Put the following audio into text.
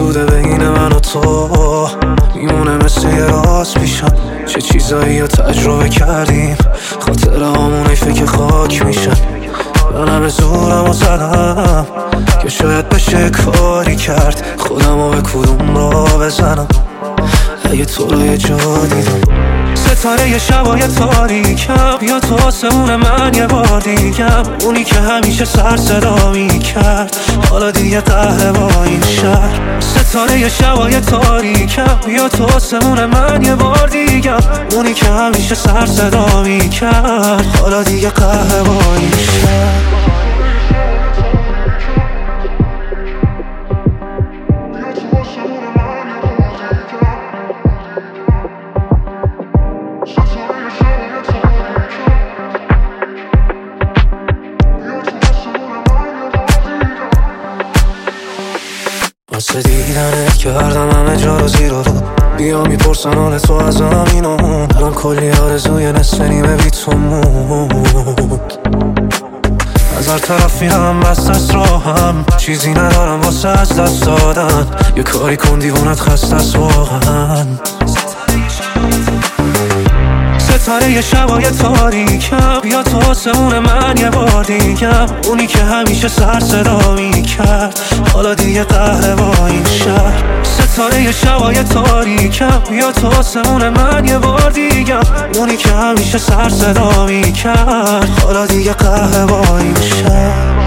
بوده بین من و تو، میمونه مثل یه راست پیشم. چه چیزایی رو تجربه کردیم، خاطره هامون ای فکر خاک میشن. من همه زورم و زدم که شاید بشه کاری کرد، خودم رو به کدوم را بزنم اگه تو رو یه جا دیدم. ستاره شبای تاریکم، یا تو آسمون من یه بار دیگم. اونی که همیشه سر صدا میکرد، حالا دیگه قهره با این شهر. ستاره شبای تاریکم، یا تو آسمون من یه بار دیگم. اونی که همیشه سر صدا میکرد، حالا دیگه قهره با این شهر. واسه دیدنت کردم همه جا رو زیر و رو، بیا میپرسن حال تو از همینمون. الان کلی آرزوی نصف نیمه بی تو موند. از هر طرفی هم بست است راهم، چیزی ندارم واسه از دست دادن. یه کاری کن دیوونت خسته است واقعا. ستاره شبای تاریکم، یا تو آسمون من یه بار دیگم. اونی که همیشه سر صدا میکرد، حالا دیگه قهره با این شهر. ستاره شبای تاریکم، یا تو آسمون من یه بار دیگم. اونی که همیشه سر صدا میکرد، حالا دیگه قهره با این شهر.